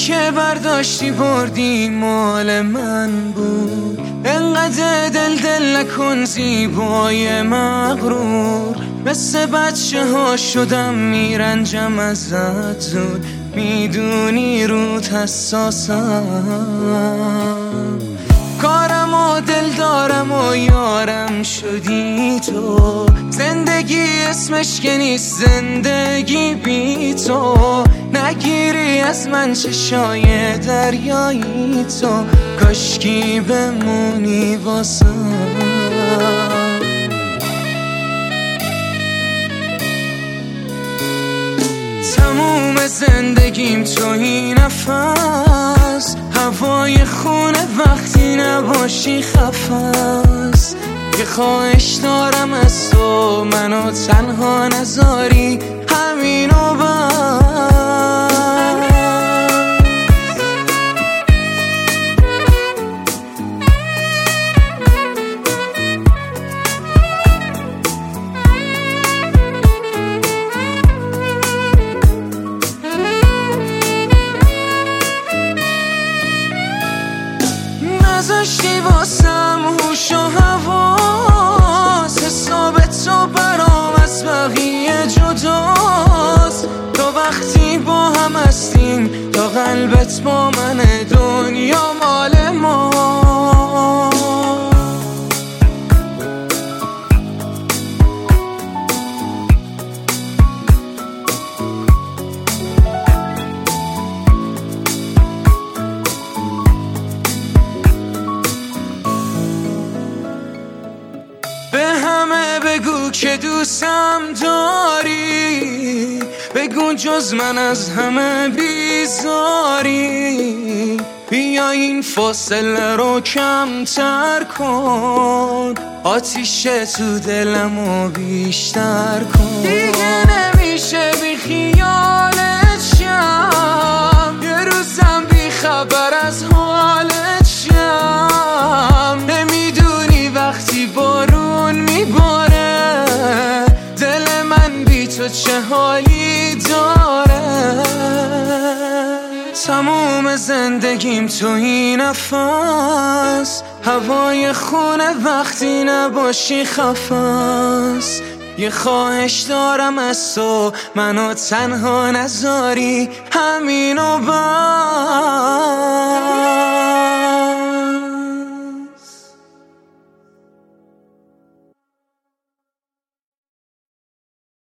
که برداشتی بردی مال من بود. انقدر دل نکن زیبای مغرور، مثل بچه ها شدم میرنجم ازت زود. میدونی روت حساسم، کارم و دل دارم و یارم شدی تو. زندگی اسمش که نیست زندگی بی تو. نگیری از من چشای دریایی تو، کاشکی بمونی واسم. تموم زندگیم توی نفس، هوای خونه وقتی نباشی خفست. یه خواهش دارم از تو، منو تنها نذاری، همینو بس. نذاشتی واسم هوش و حواس، حساب تو برام از بقیه جداست. تو وقتی با هم هستیم تا قلبت با منه، دنیا مال ما. به همه بگو که دوستم داری، بگو جز من از همه بیزاری. بیا این فاصله رو کمتر کن، آتیش تو دلمو بیشتر کن. دیگه نمیشه بی خیالت شم، یه روزم بی خبر از حالت شم. نمیدونی وقتی بارون میباره، دل من بی تو چه حالی داره. تموم زندگیم توی نفس، هوای خونه وقتی نباشی خفست. یه خواهش دارم از تو، منو تنها نذاری، همینو بس.